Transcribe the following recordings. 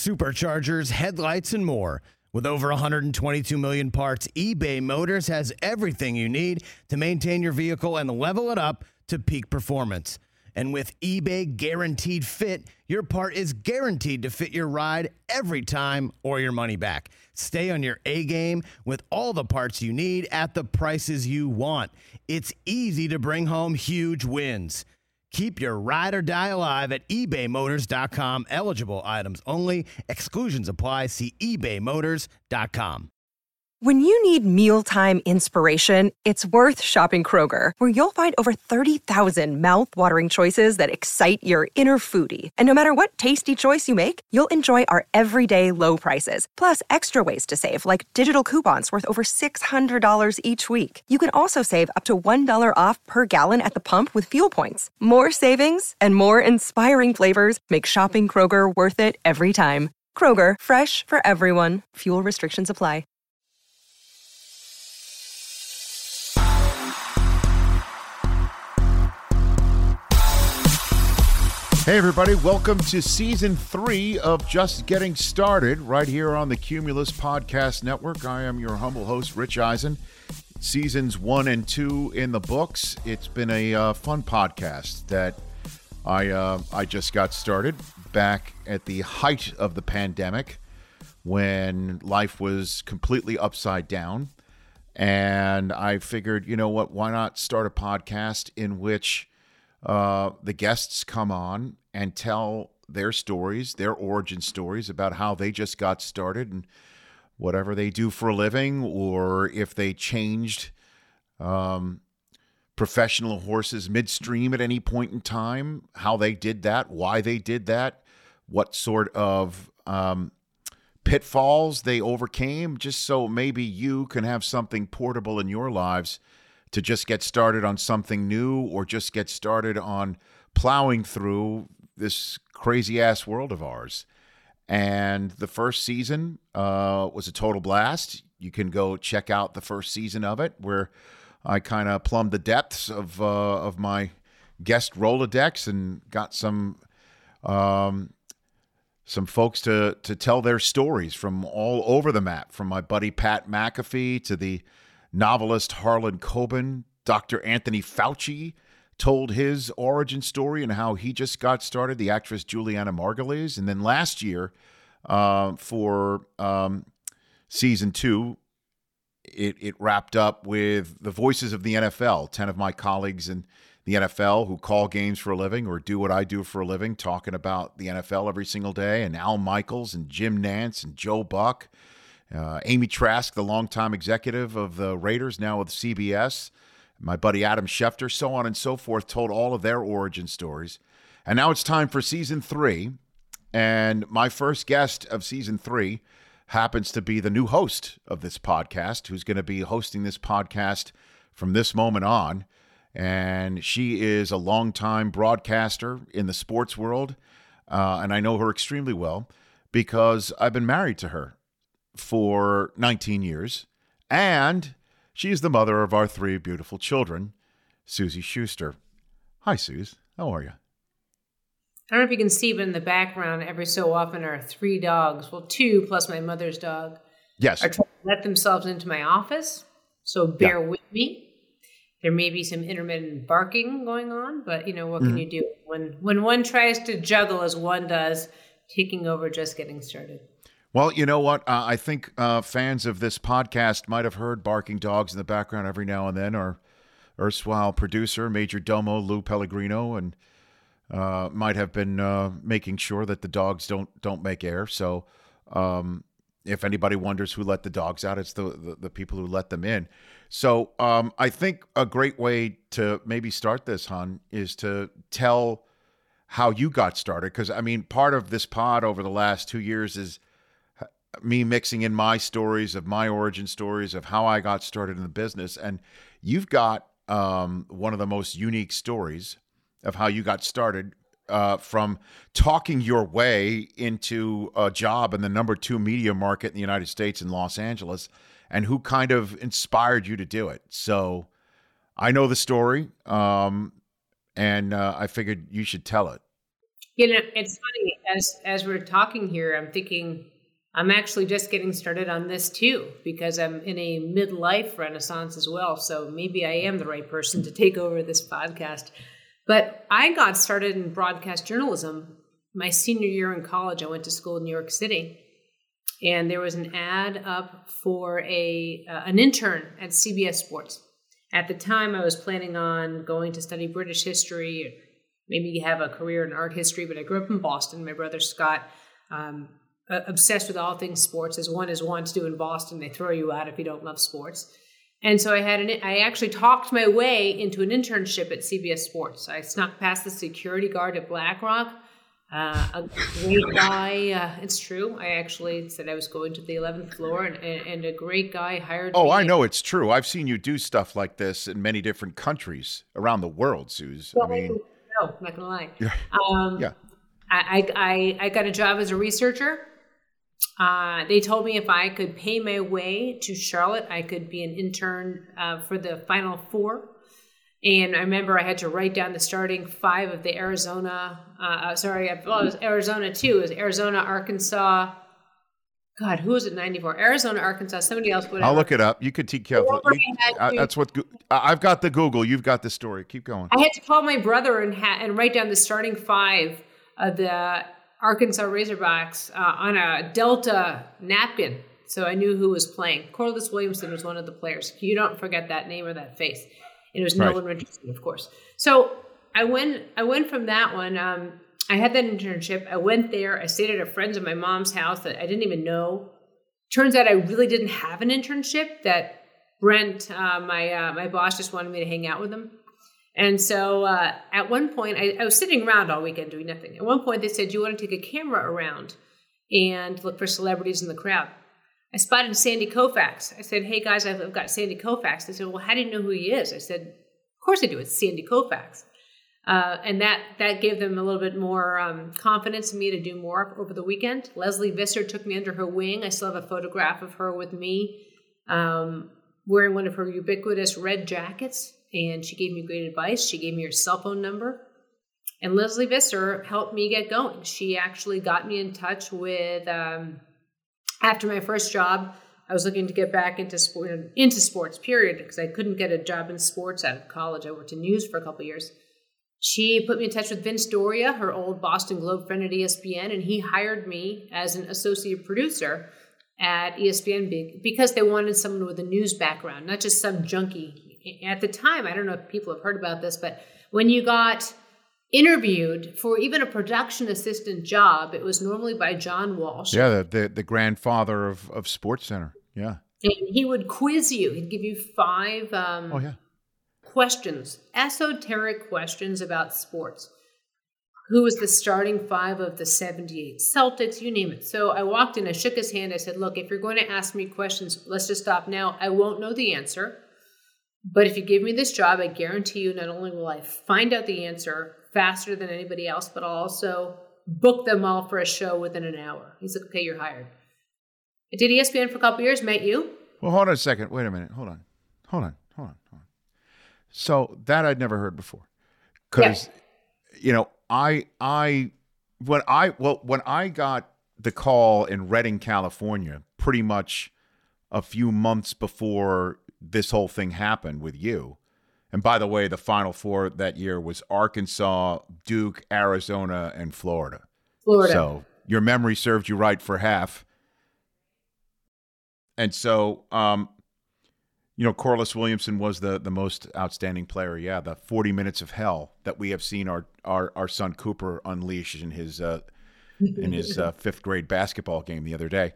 superchargers, headlights, and more. With over 122 million parts, eBay Motors has everything you need to maintain your vehicle and level it up to peak performance. And with eBay Guaranteed Fit, your part is guaranteed to fit your ride every time or your money back. Stay on your A game with all the parts you need at the prices you want. It's easy to bring home huge wins. Keep your ride or die alive at ebaymotors.com. Eligible items only. Exclusions apply. See ebaymotors.com. When you need mealtime inspiration, it's worth shopping Kroger, where you'll find over 30,000 mouth-watering choices that excite your inner foodie. And no matter what tasty choice you make, you'll enjoy our everyday low prices, plus extra ways to save, like digital coupons worth over $600 each week. You can also save up to $1 off per gallon at the pump with fuel points. More savings and more inspiring flavors make shopping Kroger worth it every time. Kroger, fresh for everyone. Fuel restrictions apply. Hey everybody, welcome to Season 3 of Just Getting Started, right here on the Cumulus Podcast Network. I am your humble host, Rich Eisen. Seasons 1 and 2 in the books. It's been a fun podcast that I just got started back at the height of the pandemic when life was completely upside down. And I figured, you know what, why not start a podcast in which the guests come on and tell their stories, their origin stories about how they just got started and whatever they do for a living, or if they changed professional horses midstream at any point in time, how they did that, why they did that, what sort of pitfalls they overcame, just so maybe you can have something portable in your lives to just get started on something new, or just get started on plowing through this crazy-ass world of ours. And the first season was a total blast. You can go check out the first season of it, where I kind of plumbed the depths of my guest Rolodex and got some folks to tell their stories from all over the map, from my buddy Pat McAfee to the novelist Harlan Coben. Dr. Anthony Fauci told his origin story and how he just got started, the actress Juliana Margulies. And then last year, for season 2, it wrapped up with the voices of the NFL, 10 of my colleagues in the NFL who call games for a living or do what I do for a living, talking about the NFL every single day, and Al Michaels and Jim Nantz and Joe Buck. Amy Trask, the longtime executive of the Raiders, now with CBS, my buddy Adam Schefter, so on and so forth, told all of their origin stories. And now it's time for Season 3. And my first guest of Season 3 happens to be the new host of this podcast, who's going to be hosting this podcast from this moment on. And she is a longtime broadcaster in the sports world. And I know her extremely well because I've been married to her for 19 years, and she is the mother of our 3 beautiful children, Susie Schuster. Hi, Suze. How are you? I don't know if you can see, but in the background, every so often are 3 dogs. Well, 2 plus my mother's dog. Yes. Are trying to let themselves into my office, so bear with me. There may be some intermittent barking going on, but you know, what can you do when one tries to juggle as one does, taking over Just Getting Started? Well, you know what? I think fans of this podcast might have heard barking dogs in the background every now and then. Our erstwhile producer, Major Domo Lou Pellegrino, and might have been making sure that the dogs don't make air. So if anybody wonders who let the dogs out, it's the people who let them in. So I think a great way to maybe start this, hon, is to tell how you got started. Because, I mean, part of this pod over the last 2 years is me mixing in my stories of my origin stories of how I got started in the business. And you've got one of the most unique stories of how you got started from talking your way into a job in the number 2 media market in the United States in Los Angeles, and who kind of inspired you to do it. So I know the story, and I figured you should tell it. You know, it's funny. as we're talking here, I'm thinking I'm actually just getting started on this too, because I'm in a midlife renaissance as well. So maybe I am the right person to take over this podcast. But I got started in broadcast journalism my senior year in college. I went to school in New York City, and there was an ad up for an intern at CBS Sports. At the time, I was planning on going to study British history, maybe have a career in art history, but I grew up in Boston. My brother Scott, obsessed with all things sports, as one is wont to do in Boston. They throw you out if you don't love sports. And so I actually talked my way into an internship at CBS Sports. I snuck past the security guard at BlackRock. A great guy, it's true. I actually said I was going to the 11th floor, and a great guy hired me. Oh, I know it's true. I've seen you do stuff like this in many different countries around the world, Suze. Well, no, I'm not going to lie. Yeah. I got a job as a researcher. They told me if I could pay my way to Charlotte, I could be an intern for the Final Four. And I remember I had to write down the starting five of the Arizona. It was Arizona too. It was Arizona, Arkansas. God, who was it? 94. Arizona, Arkansas. Somebody else. Whatever. I'll look it up. You could keep careful. That's what I've got the Google. You've got the story. Keep going. I had to call my brother and write down the starting five of the Arkansas Razorbacks on a Delta napkin, so I knew who was playing. Corliss Williamson was one of the players. You don't forget that name or that face. It was Nolan Richardson, of course. So I went from that one. I had that internship. I went there. I stayed at a friend's at my mom's house that I didn't even know. Turns out I really didn't have an internship. That Brent, my boss, just wanted me to hang out with him. And so at one point, I was sitting around all weekend doing nothing. At one point, they said, "Do you want to take a camera around and look for celebrities in the crowd?" I spotted Sandy Koufax. I said, "Hey, guys, I've got Sandy Koufax." They said, "Well, how do you know who he is?" I said, "Of course I do. It's Sandy Koufax." And that gave them a little bit more confidence in me to do more over the weekend. Leslie Visser took me under her wing. I still have a photograph of her with me wearing one of her ubiquitous red jackets. And she gave me great advice. She gave me her cell phone number. And Leslie Visser helped me get going. She actually got me in touch with, after my first job, I was looking to get back into sports, period, because I couldn't get a job in sports out of college. I worked in news for a couple of years. She put me in touch with Vince Doria, her old Boston Globe friend at ESPN, and he hired me as an associate producer at ESPN because they wanted someone with a news background, not just some junkie. At the time, I don't know if people have heard about this, but when you got interviewed for even a production assistant job, it was normally by John Walsh. Yeah, the grandfather of SportsCenter. Yeah. And he would quiz you. He'd give you five questions, esoteric questions about sports. Who was the starting five of the 78 Celtics, you name it. So I walked in, I shook his hand. I said, "Look, if you're going to ask me questions, let's just stop now. I won't know the answer. But if you give me this job, I guarantee you not only will I find out the answer faster than anybody else, but I'll also book them all for a show within an hour." He's like, "Okay, you're hired." I did ESPN for a couple of years, met you. Well, hold on a second. Wait a minute. Hold on. So that I'd never heard before. Because, when I got the call in Redding, California, pretty much a few months before this whole thing happened with you. And by the way, the Final Four that year was Arkansas, Duke, Arizona, and Florida. So your memory served you right for half. And so, Corliss Williamson was the most outstanding player. Yeah, the 40 minutes of hell that we have seen our son Cooper unleash in his fifth grade basketball game the other day.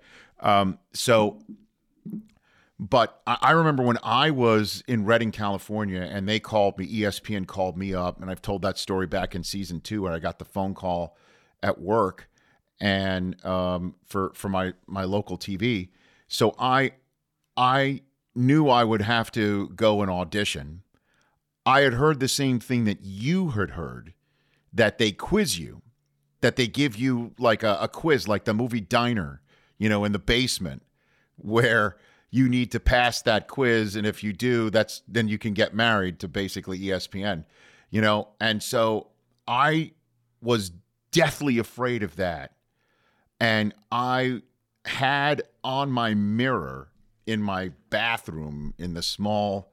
But I remember when I was in Redding, California, and they called me, ESPN called me up, and I've told that story back in season 2 where I got the phone call at work and for my local TV. So I knew I would have to go and audition. I had heard the same thing that you had heard, that they quiz you, that they give you like a quiz, like the movie Diner, in the basement, where you need to pass that quiz, and if you do, then you can get married to basically ESPN, And so I was deathly afraid of that And I had on my mirror in my bathroom in the small,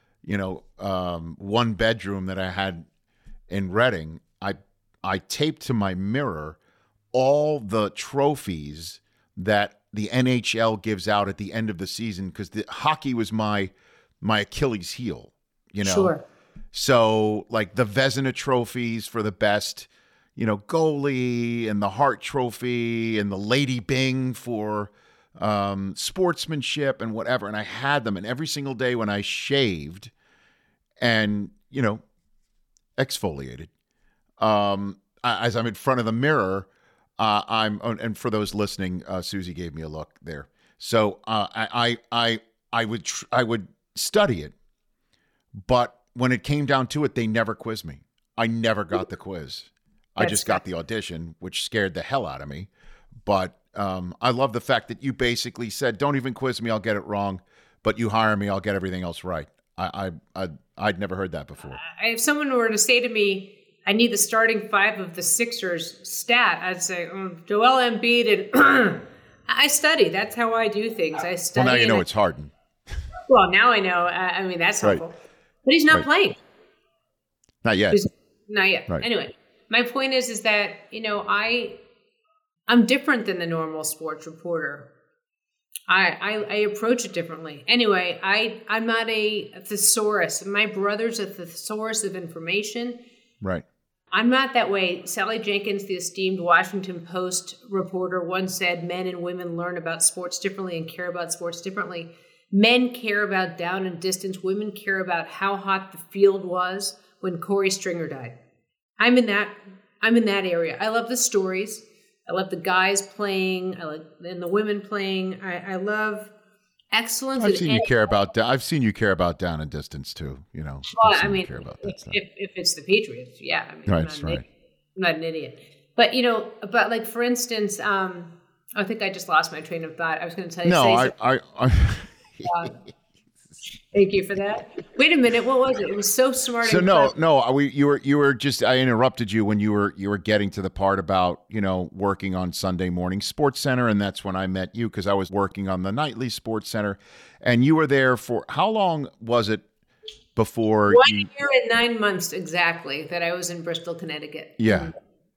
one bedroom that I had in Reading, I taped to my mirror all the trophies that the NHL gives out at the end of the season, because the hockey was my Achilles heel, Sure. So like the Vezina trophies for the best, goalie, and the Hart Trophy and the Lady Byng for sportsmanship and whatever. And I had them. And every single day when I shaved and, exfoliated, as I'm in front of the mirror, and for those listening, Susie gave me a look there. So I would study it, but when it came down to it, they never quizzed me. I never got the quiz. I just got the audition, which scared the hell out of me. But I love the fact that you basically said, "Don't even quiz me; I'll get it wrong. But you hire me, I'll get everything else right." I'd never heard that before. If someone were to say to me, "I need the starting five of the Sixers stat," I'd say Joel Embiid, and I study. That's how I do things. I study. Well, now you know it's Harden. Well, now I know. That's helpful. Right. But he's not playing. Not yet. Not yet. Right. Anyway, my point is that, I'm different than the normal sports reporter. I approach it differently. Anyway, I'm not a thesaurus. My brother's a thesaurus of information. Right. I'm not that way. Sally Jenkins, the esteemed Washington Post reporter, once said men and women learn about sports differently and care about sports differently. Men care about down and distance. Women care about how hot the field was when Corey Stringer died. I'm in that area. I love the stories. I love the guys playing. And the women playing. I love excellence. I've seen you care about down and distance too. Well, care about that stuff. If it's the Patriots, yeah. Right. I'm not an idiot. But like for instance, I think I just lost my train of thought. I was going to tell you. No, Thank you for that. Wait a minute, what was it? It was so smart. So you were just. I interrupted you when you were getting to the part about working on Sunday morning Sports Center, and that's when I met you, because I was working on the nightly Sports Center, and you were there for how long was it before? 1 year and 9 months exactly that I was in Bristol, Connecticut. Yeah,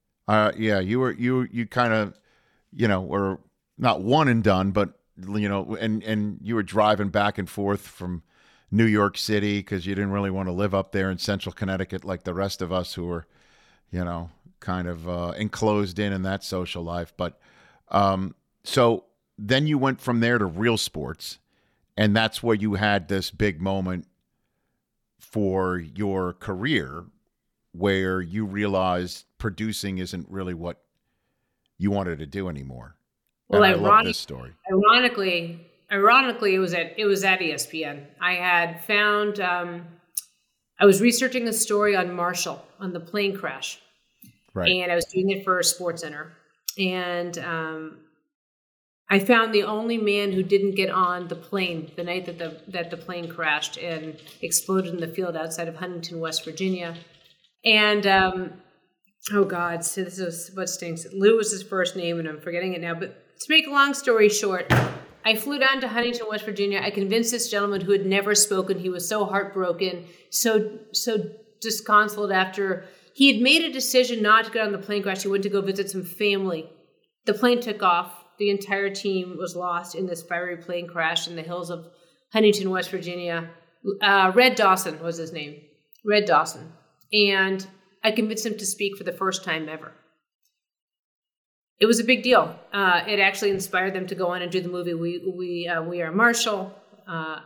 you kind of were not one and done, but. And you were driving back and forth from New York City because you didn't really want to live up there in central Connecticut like the rest of us who were, kind of enclosed in that social life. But so then you went from there to Real Sports, and that's where you had this big moment for your career where you realized producing isn't really what you wanted to do anymore. Well, I love this story. Ironically, it was at ESPN. I had found I was researching a story on Marshall on the plane crash, right? And I was doing it for SportsCenter, and I found the only man who didn't get on the plane the night that the plane crashed and exploded in the field outside of Huntington, West Virginia, and. Oh God! So this is what stinks. Lou was his first name, and I'm forgetting it now. But to make a long story short, I flew down to Huntington, West Virginia. I convinced this gentleman who had never spoken. He was so heartbroken, so disconsolate after he had made a decision not to get on the plane crash. He went to go visit some family. The plane took off. The entire team was lost in this fiery plane crash in the hills of Huntington, West Virginia. Red Dawson was his name. Red Dawson, and I convinced him to speak for the first time ever. It was a big deal. It actually inspired them to go on and do the movie We Are Marshall. I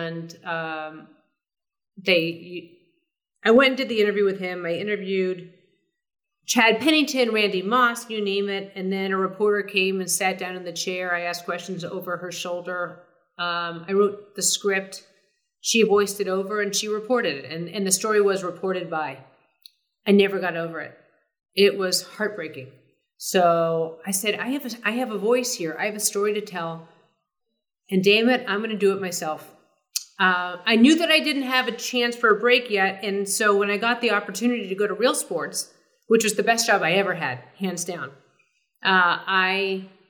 went and did the interview with him. I interviewed Chad Pennington, Randy Moss, you name it. And then a reporter came and sat down in the chair. I asked questions over her shoulder. I wrote the script. She voiced it over and she reported it. And the story was reported by. I never got over it. It was heartbreaking. So I said, I have a voice here. I have a story to tell. And damn it, I'm going to do it myself. I knew that I didn't have a chance for a break yet. And so when I got the opportunity to go to Real Sports, which was the best job I ever had, hands down, I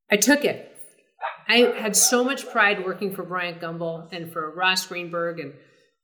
I took it. I had so much pride working for Bryant Gumbel and for Ross Greenberg and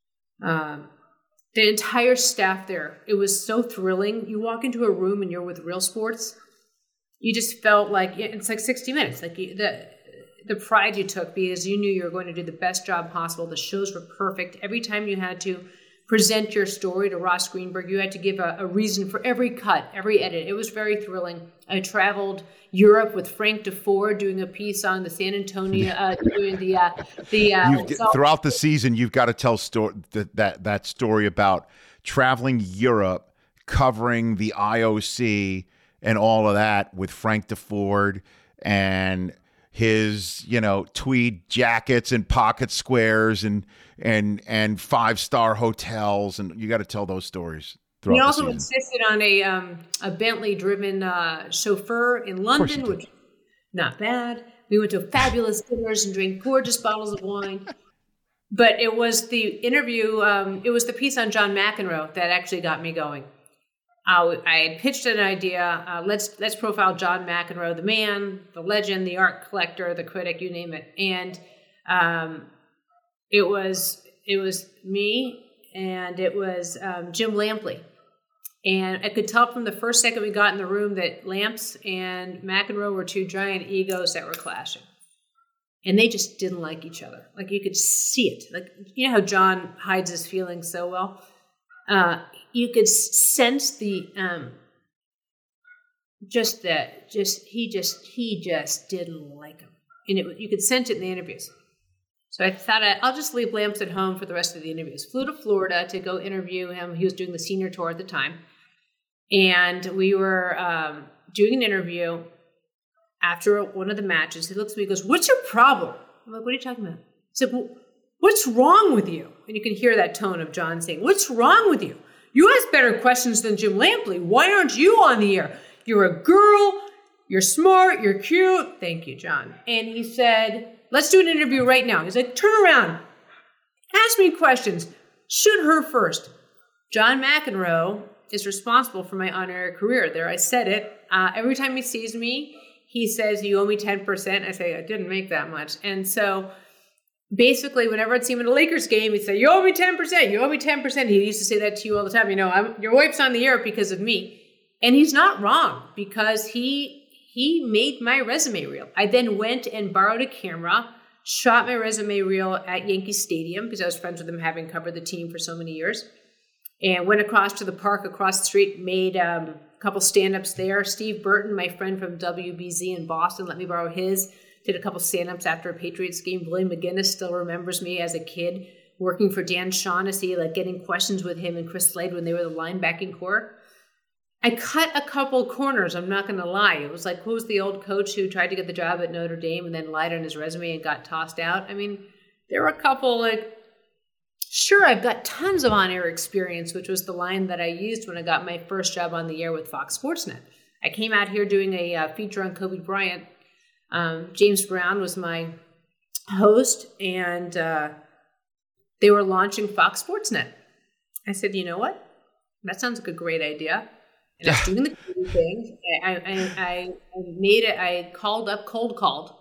the entire staff there. It was so thrilling. You walk into a room and you're with Real Sports. You just felt like it's like 60 Minutes. Like the pride you took because you knew you were going to do the best job possible. The shows were perfect. Every time you had to present your story to Ross Greenberg, you had to give a reason for every cut, every edit. It was very thrilling. I traveled Europe with Frank DeFord doing a piece on the San Antonio, doing throughout the season, you've got to tell that story about traveling Europe, covering the IOC and all of that with Frank DeFord and his, tweed jackets and pocket squares and 5-star hotels, and you got to tell those stories. We also insisted on a Bentley-driven chauffeur in London, which not bad. We went to fabulous dinners and drank gorgeous bottles of wine. But it was the interview. It was the piece on John McEnroe that actually got me going. I had pitched an idea. Let's profile John McEnroe, the man, the legend, the art collector, the critic, you name it. And it was me and it was Jim Lampley. And I could tell from the first second we got in the room that Lamps and McEnroe were two giant egos that were clashing. And they just didn't like each other. Like you could see it. Like, you know how John hides his feelings so well? You could sense the he just didn't like him, and you could sense it in the interviews. So I thought I'll just leave Lamps at home for the rest of the interviews. Flew to Florida to go interview him. He was doing the senior tour at the time, and we were doing an interview. After one of the matches, he looks at me and goes, "What's your problem?" I'm like, "What are you talking about?" He said, "Well, what's wrong with you?" And you can hear that tone of John saying, "What's wrong with you? You ask better questions than Jim Lampley. Why aren't you on the air? You're a girl. You're smart. You're cute." Thank you, John. And he said, "Let's do an interview right now." He's like, "Turn around. Ask me questions. Shoot her first." John McEnroe is responsible for my on-air career. There, I said it. Every time he sees me, he says, "You owe me 10%. I say, "I didn't make that much." And so basically, whenever I'd see him at a Lakers game, he'd say, "You owe me 10%. You owe me 10%. He used to say that to you all the time. Your wife's on the air because of me. And he's not wrong because he made my resume reel. I then went and borrowed a camera, shot my resume reel at Yankee Stadium because I was friends with him having covered the team for so many years, and went across to the park across the street, made a couple stand-ups there. Steve Burton, my friend from WBZ in Boston, let me borrow his. Did a couple stand-ups after a Patriots game. Willie McGinnis still remembers me as a kid working for Dan Shaughnessy, like getting questions with him and Chris Slade when they were the linebacking core. I cut a couple corners, I'm not going to lie. It was like, who was the old coach who tried to get the job at Notre Dame and then lied on his resume and got tossed out? I mean, there were a couple sure, I've got tons of on-air experience, which was the line that I used when I got my first job on the air with Fox Sports Net. I came out here doing a feature on Kobe Bryant. James Brown was my host, and they were launching Fox Sports Net. I said, "You know what? That sounds like a great idea." And I was doing the thing. I made it. I cold called.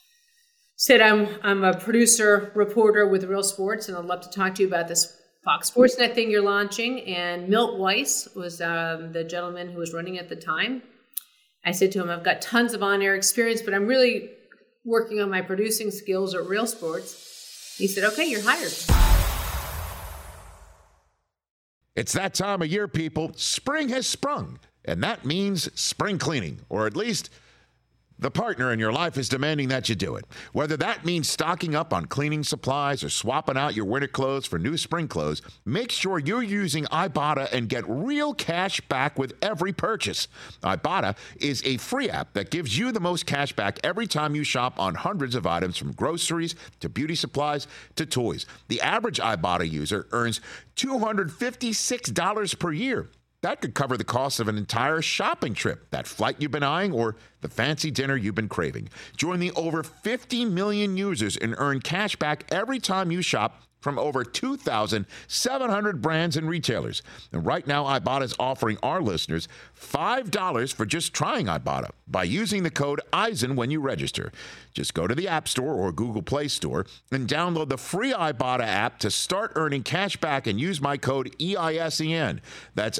Said, I'm a producer, reporter with Real Sports, and I'd love to talk to you about this Fox Sports Net thing you're launching. And Milt Weiss was the gentleman who was running at the time. I said to him, "I've got tons of on-air experience, but I'm really working on my producing skills at Real Sports." He said, "Okay, you're hired." It's that time of year, people. Spring has sprung, and that means spring cleaning, or at least the partner in your life is demanding that you do it. Whether that means stocking up on cleaning supplies or swapping out your winter clothes for new spring clothes, make sure you're using Ibotta and get real cash back with every purchase. Ibotta is a free app that gives you the most cash back every time you shop on hundreds of items, from groceries to beauty supplies to toys. The average Ibotta user earns $256 per year. That could cover the cost of an entire shopping trip, that flight you've been eyeing, or the fancy dinner you've been craving. Join the over 50 million users and earn cash back every time you shop from over 2,700 brands and retailers. And right now, Ibotta is offering our listeners $5 for just trying Ibotta by using the code EISEN when you register. Just go to the App Store or Google Play Store and download the free Ibotta app to start earning cash back and use my code EISEN. That's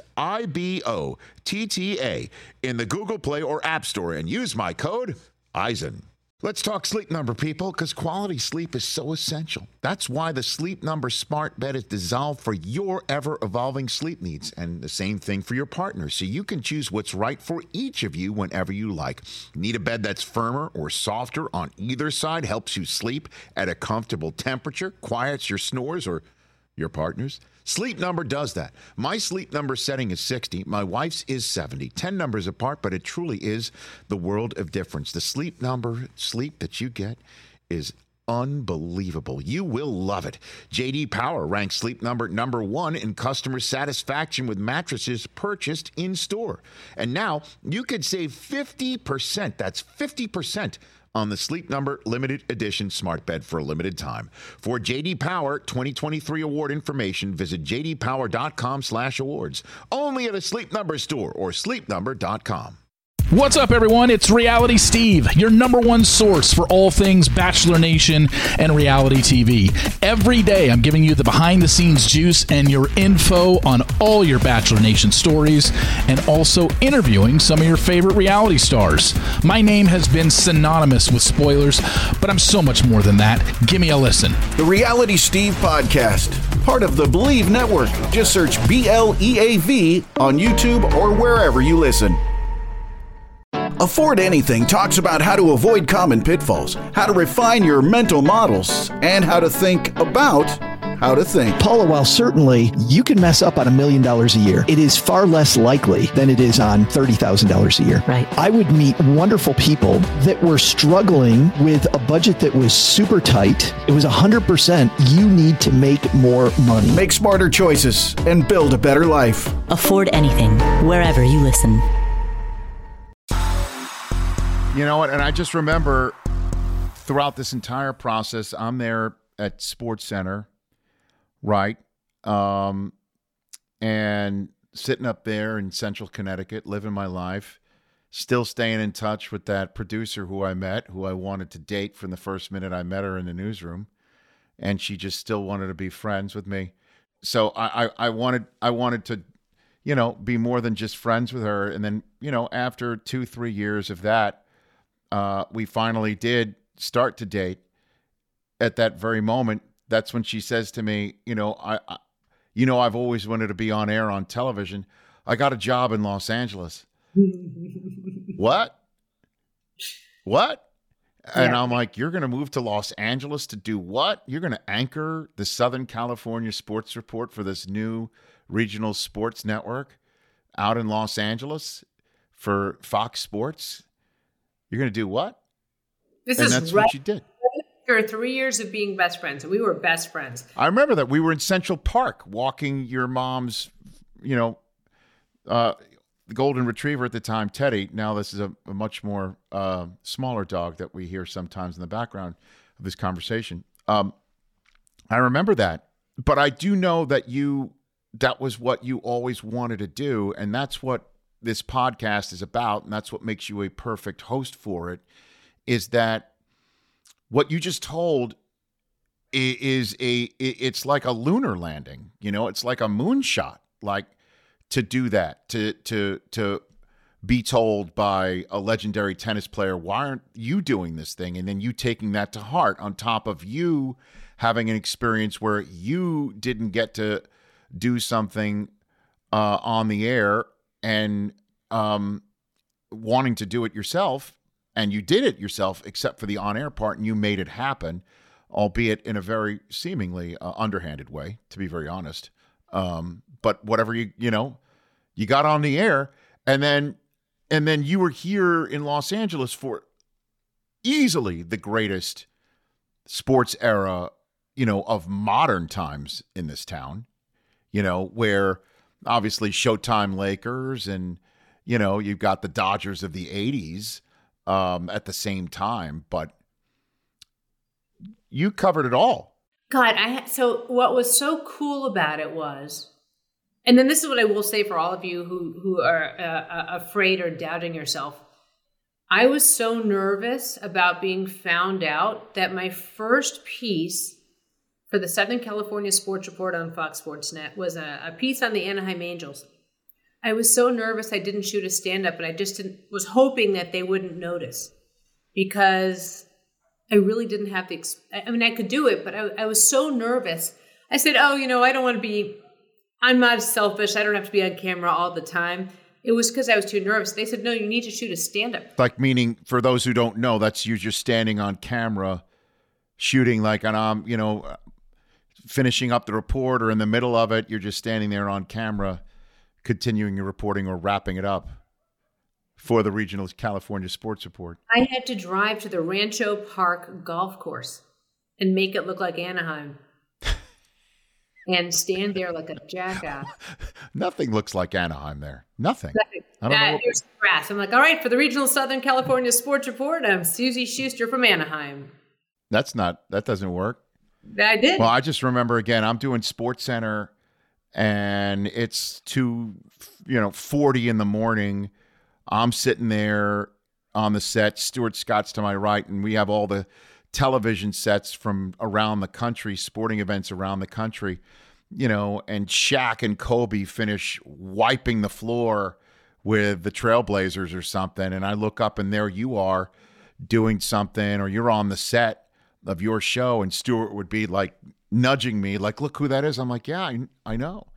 IBOTTA in the Google Play or App Store and use my code EISEN. Let's talk Sleep Number, people, because quality sleep is so essential. That's why the Sleep Number smart bed is designed for your ever-evolving sleep needs, and the same thing for your partner, so you can choose what's right for each of you whenever you like. Need a bed that's firmer or softer on either side, helps you sleep at a comfortable temperature, quiets your snores or your partner's? Sleep Number does that. My Sleep Number setting is 60. My wife's is 70. 10 numbers apart, but it truly is the world of difference. The Sleep Number sleep that you get is unbelievable. You will love it. J.D. Power ranks Sleep Number number 1 in customer satisfaction with mattresses purchased in store. And now you could save 50%. That's 50% on the Sleep Number limited edition smart bed for a limited time. For J.D. Power 2023 award information, visit jdpower.com/awards. Only at a Sleep Number store or sleepnumber.com. What's up, everyone? It's Reality Steve, your number one source for all things Bachelor Nation and reality TV. Every day, I'm giving you the behind-the-scenes juice and your info on all your Bachelor Nation stories, and also interviewing some of your favorite reality stars. My name has been synonymous with spoilers, but I'm so much more than that. Give me a listen. The Reality Steve Podcast, part of the Believe Network. Just search BLEAV on YouTube or wherever you listen. Afford Anything talks about how to avoid common pitfalls, how to refine your mental models, and how to think about how to think. Paula, while certainly you can mess up on $1 million a year, it is far less likely than it is on $30,000 a year. Right. I would meet wonderful people that were struggling with a budget that was super tight. It was 100%. You need to make more money. Make smarter choices and build a better life. Afford Anything, wherever you listen. You know what? And I just remember throughout this entire process, I'm there at Sports Center, right? And sitting up there in Central Connecticut, living my life, still staying in touch with that producer who I met, who I wanted to date from the first minute I met her in the newsroom. And she just still wanted to be friends with me. So I wanted to, you know, be more than just friends with her. And then, you know, after 2-3 years of that, we finally did start to date. At that very moment, that's when she says to me, I've always wanted to be on air on television. I got a job in Los Angeles. What? And I'm like, you're going to move to Los Angeles to do what? You're going to anchor the Southern California Sports Report for this new regional sports network out in Los Angeles for Fox Sports? You're going to do what? That's right. What you did. After 3 years of being best friends, and we were best friends. I remember that we were in Central Park walking your mom's, the golden retriever at the time, Teddy. Now this is a much more smaller dog that we hear sometimes in the background of this conversation. I remember that, but I do know that that was what you always wanted to do, and that's what this podcast is about, and that's what makes you a perfect host for it, is that what you just told it's like a lunar landing, it's like a moonshot, like to do that, to be told by a legendary tennis player, why aren't you doing this thing? And then you taking that to heart on top of you having an experience where you didn't get to do something on the air and wanting to do it yourself, and you did it yourself except for the on-air part, and you made it happen, albeit in a very seemingly underhanded way, to be very honest. But whatever, you got on the air, and then you were here in Los Angeles for easily the greatest sports era, of modern times in this town, where obviously Showtime Lakers and, you've got the Dodgers of the 80s at the same time, but you covered it all. God, so what was so cool about it was, and then this is what I will say for all of you who are afraid or doubting yourself. I was so nervous about being found out that my first piece for the Southern California Sports Report on Fox Sports Net was a piece on the Anaheim Angels. I was so nervous I didn't shoot a stand-up, and I just was hoping that they wouldn't notice, because I really didn't have I could do it, but I was so nervous. I said, I don't want to be, I'm not selfish. I don't have to be on camera all the time. It was because I was too nervous. They said, no, you need to shoot a stand-up. Like, meaning, for those who don't know, that's you just standing on camera, shooting like finishing up the report, or in the middle of it, you're just standing there on camera, continuing your reporting or wrapping it up for the Regional California Sports Report. I had to drive to the Rancho Park golf course and make it look like Anaheim and stand there like a jackass. Nothing looks like Anaheim there. Nothing. I don't know. There's grass. I'm like, all right, for the Regional Southern California Sports Report, I'm Susie Schuster from Anaheim. That doesn't work. I did. Well, I just remember, again, I'm doing SportsCenter, and it's 2:40 in the morning. I'm sitting there on the set. Stuart Scott's to my right, and we have all the television sets from around the country, sporting events around the country, and Shaq and Kobe finish wiping the floor with the Trailblazers or something, and I look up, and there you are doing something, or you're on the set of your show, and Stuart would be like nudging me, like, look who that is. I'm like, yeah, I know,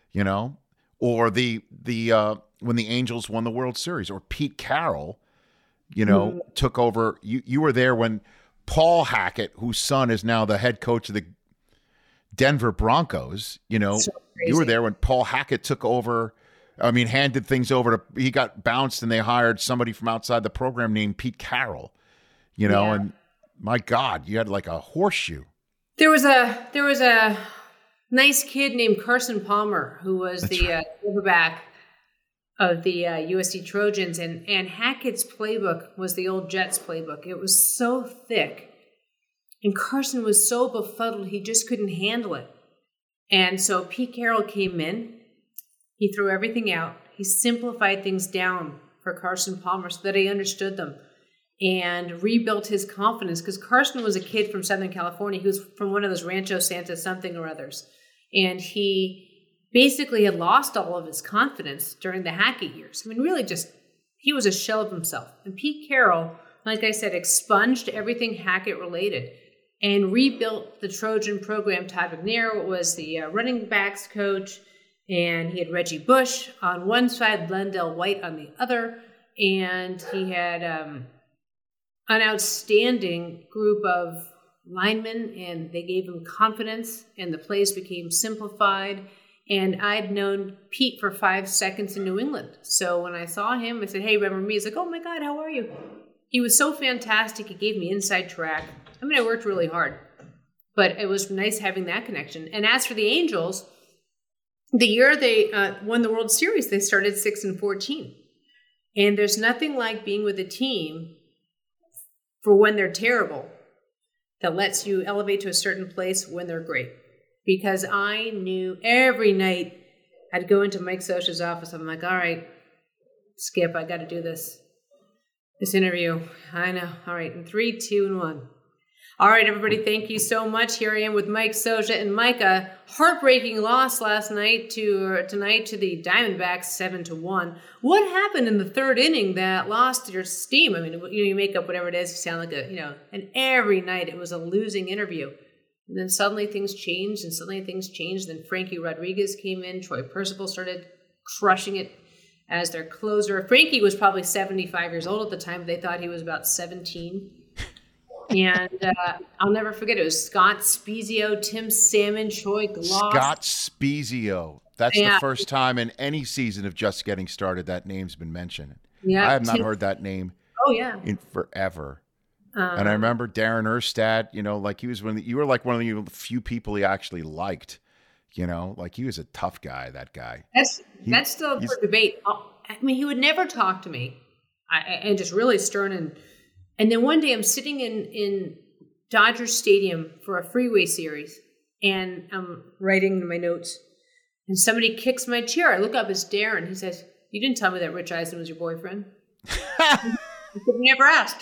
or the when the Angels won the World Series, or Pete Carroll, took over. You were there when Paul Hackett, whose son is now the head coach of the Denver Broncos, so you were there when Paul Hackett took over. Handed things over to, he got bounced, and they hired somebody from outside the program named Pete Carroll, and my God, you had like a horseshoe. There was a nice kid named Carson Palmer, who was the quarterback of the USC Trojans, and Hackett's playbook was the old Jets playbook. It was so thick, and Carson was so befuddled he just couldn't handle it. And so Pete Carroll came in. He threw everything out. He simplified things down for Carson Palmer so that he understood them, and rebuilt his confidence, because Carson was a kid from Southern California. He was from one of those Rancho Santa something or others, and he basically had lost all of his confidence during the Hackett years. Really just, he was a shell of himself. And Pete Carroll, like I said, expunged everything Hackett related and rebuilt the Trojan program. Todd McNair was the running backs coach, and he had Reggie Bush on one side, Lendell White on the other, and he had an outstanding group of linemen, and they gave him confidence, and the plays became simplified. And I'd known Pete for 5 seconds in New England. So when I saw him, I said, hey, remember me? He's like, oh my God, how are you? He was so fantastic. He gave me inside track. I worked really hard, but it was nice having that connection. And as for the Angels, the year they won the World Series, they started 6-14. And there's nothing like being with a team for when they're terrible that lets you elevate to a certain place when they're great. Because I knew every night I'd go into Mike Scioscia's office. I'm like, all right, Skip, I got to do this interview. I know. All right, in 3, 2, and 1. All right, everybody, thank you so much. Here I am with Mike Scioscia and Mike. A heartbreaking loss tonight to the Diamondbacks, 7-1. What happened in the third inning that lost your steam? You make up whatever it is. You sound like and every night it was a losing interview. And then suddenly things changed, Then Frankie Rodriguez came in. Troy Percival started crushing it as their closer. Frankie was probably 75 years old at the time, but they thought he was about 17. And I'll never forget, it was Scott Spiezio, Tim Salmon, Troy Gloss. Scott Spiezio. That's the first time in any season of Just Getting Started that name's been mentioned. Yeah, I have not heard that name in forever. And I remember Darren Erstad, like he was you were like one of the few people he actually liked, like he was a tough guy, that guy. That's still for debate. He would never talk to me and just really stern. And then one day I'm sitting in Dodger Stadium for a freeway series, and I'm writing my notes, and somebody kicks my chair. I look up, it's Darren. He says, "You didn't tell me that Rich Eisen was your boyfriend." I never asked.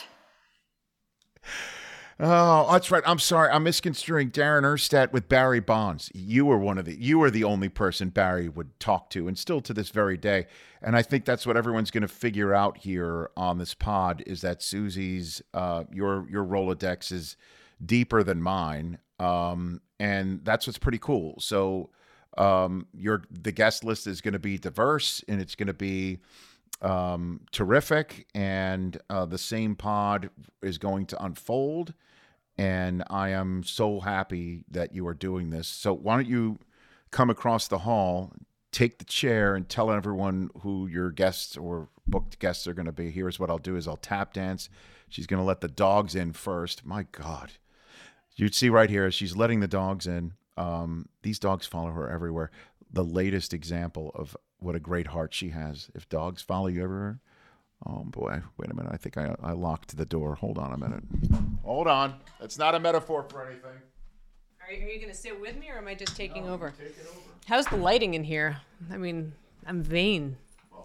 Oh, that's right. I'm sorry. I'm misconstruing Darren Erstad with Barry Bonds. You were the only person Barry would talk to, and still to this very day. And I think that's what everyone's going to figure out here on this pod is that Susie's, your Rolodex is deeper than mine. And that's what's pretty cool. So, the guest list is going to be diverse, and it's going to be terrific, and the same pod is going to unfold, and I am so happy that you are doing this. So why don't you come across the hall, take the chair, and tell everyone who your guests or booked guests are going to be. Here's what I'll do is I'll tap dance. She's going to let the dogs in first. My God. You'd see right here as she's letting the dogs in. These dogs follow her everywhere. The latest example of what a great heart she has. If dogs follow you everywhere. Oh, boy. Wait a minute. I think I locked the door. Hold on a minute. Hold on. That's not a metaphor for anything. Are you going to sit with me, or am I just taking over? Take it over. How's the lighting in here? I mean, I'm vain,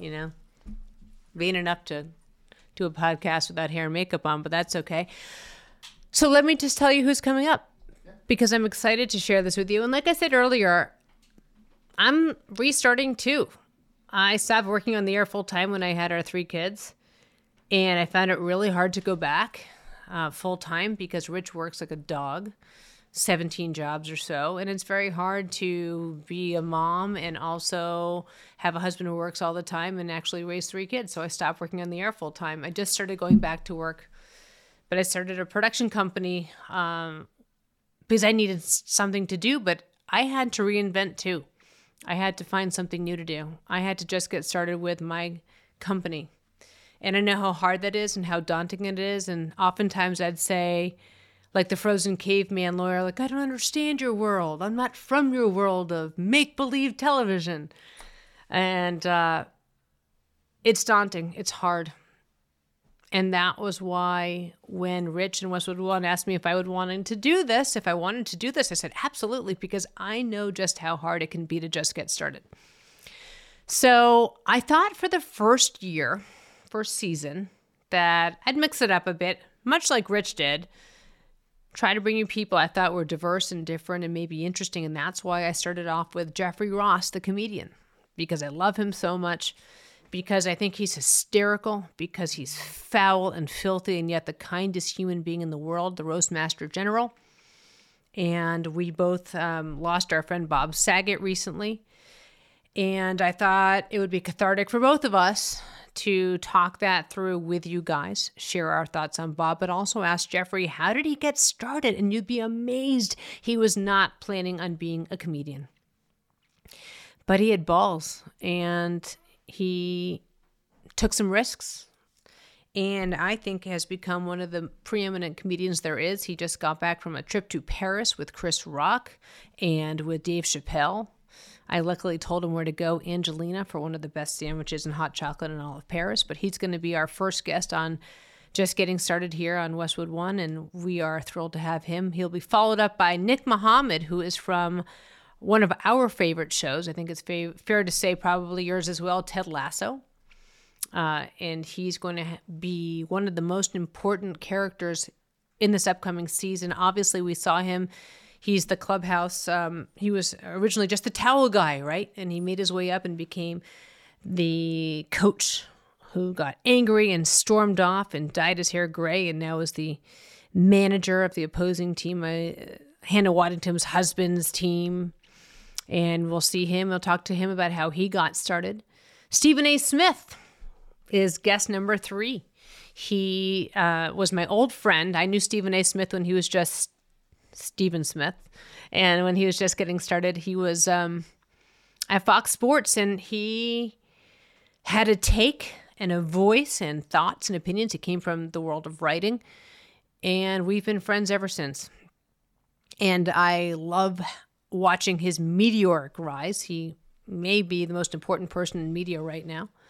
Vain enough to do a podcast without hair and makeup on, but that's okay. So let me just tell you who's coming up, because I'm excited to share this with you. And like I said earlier, I'm restarting too. I stopped working on the air full time when I had our 3 kids, and I found it really hard to go back full time because Rich works like a dog, 17 jobs or so, and it's very hard to be a mom and also have a husband who works all the time and actually raise 3 kids. So I stopped working on the air full time. I just started going back to work, but I started a production company because I needed something to do, but I had to reinvent too. I had to find something new to do. I had to just get started with my company. And I know how hard that is and how daunting it is. And oftentimes I'd say, like the frozen caveman lawyer, like, I don't understand your world. I'm not from your world of make-believe television. And it's daunting. It's hard. And that was why when Rich and Westwood One asked me if I wanted to do this, I said, absolutely, because I know just how hard it can be to just get started. So I thought for the first season, that I'd mix it up a bit, much like Rich did, try to bring you people I thought were diverse and different and maybe interesting. And that's why I started off with Jeffrey Ross, the comedian, because I love him so much. Because I think he's hysterical, because he's foul and filthy, and yet the kindest human being in the world, the Roastmaster General. And we both lost our friend Bob Saget recently. And I thought it would be cathartic for both of us to talk that through with you guys, share our thoughts on Bob, but also ask Jeffrey, how did he get started? And you'd be amazed he was not planning on being a comedian. But he had balls, and he took some risks, and I think has become one of the preeminent comedians there is. He just got back from a trip to Paris with Chris Rock and with Dave Chappelle. I luckily told him where to go, Angelina, for one of the best sandwiches and hot chocolate in all of Paris. But he's going to be our first guest on Just Getting Started here on Westwood One, and we are thrilled to have him. He'll be followed up by Nick Mohammed, who is from one of our favorite shows. I think it's fair to say probably yours as well, Ted Lasso. And he's going to be one of the most important characters in this upcoming season. Obviously, we saw him. He's the clubhouse. He was originally just the towel guy, right? And he made his way up and became the coach who got angry and stormed off and dyed his hair gray, and now is the manager of the opposing team, Hannah Waddington's husband's team. And we'll see him. We'll talk to him about how he got started. Stephen A. Smith is guest number 3. He was my old friend. I knew Stephen A. Smith when he was just Stephen Smith. And when he was just getting started, he was at Fox Sports, and he had a take and a voice and thoughts and opinions. He came from the world of writing, and we've been friends ever since. And I love watching his meteoric rise. He may be the most important person in media right now.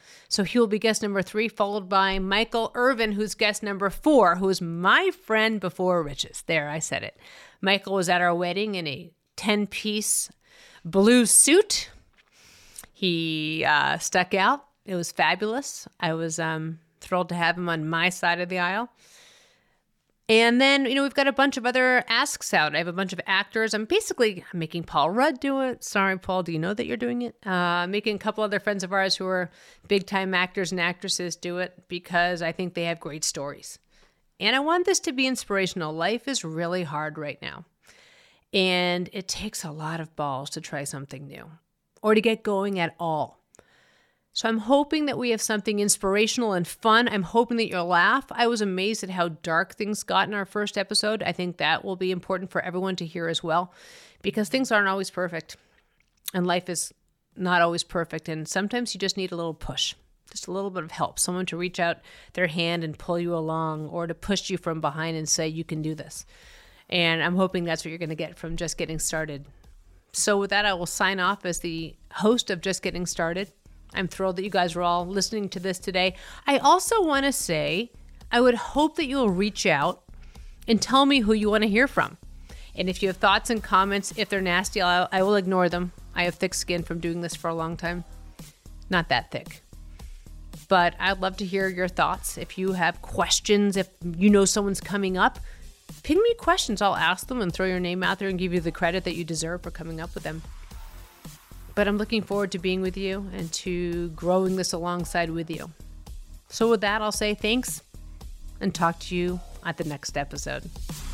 So he will be guest number 3, followed by Michael Irvin, who's guest number 4, who is my friend before riches. There, I said it. Michael was at our wedding in a 10-piece blue suit. He stuck out. It was fabulous. I was thrilled to have him on my side of the aisle. And then, we've got a bunch of other asks out. I have a bunch of actors. I'm making Paul Rudd do it. Sorry, Paul, do you know that you're doing it? Making a couple other friends of ours who are big-time actors and actresses do it because I think they have great stories. And I want this to be inspirational. Life is really hard right now. And it takes a lot of balls to try something new or to get going at all. So I'm hoping that we have something inspirational and fun. I'm hoping that you'll laugh. I was amazed at how dark things got in our first episode. I think that will be important for everyone to hear as well, because things aren't always perfect and life is not always perfect. And sometimes you just need a little push, just a little bit of help, someone to reach out their hand and pull you along or to push you from behind and say, you can do this. And I'm hoping that's what you're going to get from Just Getting Started. So with that, I will sign off as the host of Just Getting Started. I'm thrilled that you guys are all listening to this today. I also want to say, I would hope that you'll reach out and tell me who you want to hear from. And if you have thoughts and comments, if they're nasty, I will ignore them. I have thick skin from doing this for a long time. Not that thick. But I'd love to hear your thoughts. If you have questions, if you know someone's coming up, ping me questions. I'll ask them and throw your name out there and give you the credit that you deserve for coming up with them. But I'm looking forward to being with you and to growing this alongside with you. So with that, I'll say thanks and talk to you at the next episode.